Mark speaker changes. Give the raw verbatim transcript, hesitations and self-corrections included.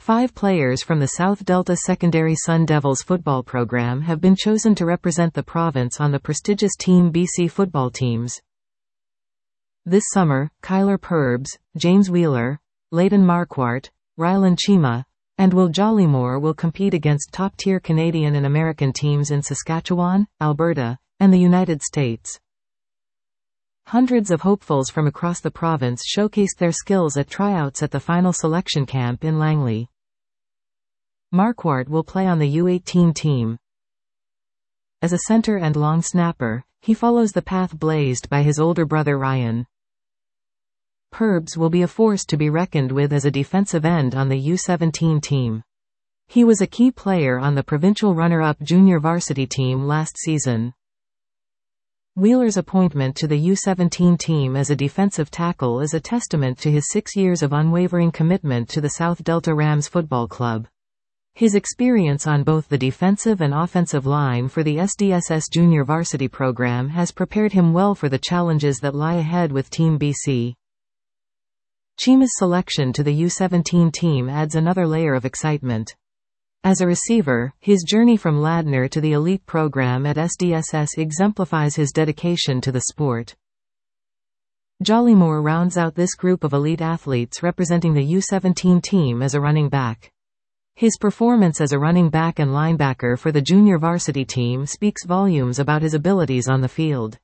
Speaker 1: Five players from the South Delta Secondary Sun Devils football program have been chosen to represent the province on the prestigious Team B C football teams. This summer, Kyler Purbs, James Wheeler, Layden Marquardt, Rylan Chima, and Will Jollymore will compete against top-tier Canadian and American teams in Saskatchewan, Alberta, and the United States. Hundreds of hopefuls from across the province showcased their skills at tryouts at the final selection camp in Langley. Marquardt will play on the U eighteen team. As a center and long snapper, he follows the path blazed by his older brother Ryan. Purbs will be a force to be reckoned with as a defensive end on the U seventeen team. He was a key player on the provincial runner-up junior varsity team last season. Wheeler's appointment to the U seventeen team as a defensive tackle is a testament to his six years of unwavering commitment to the South Delta Rams Football Club. His experience on both the defensive and offensive line for the S D S S junior varsity program has prepared him well for the challenges that lie ahead with Team B C. Chima's selection to the U seventeen team adds another layer of excitement. As a receiver, his journey from Ladner to the elite program at S D S S exemplifies his dedication to the sport. Jollymore rounds out this group of elite athletes representing the U seventeen team as a running back. His performance as a running back and linebacker for the junior varsity team speaks volumes about his abilities on the field.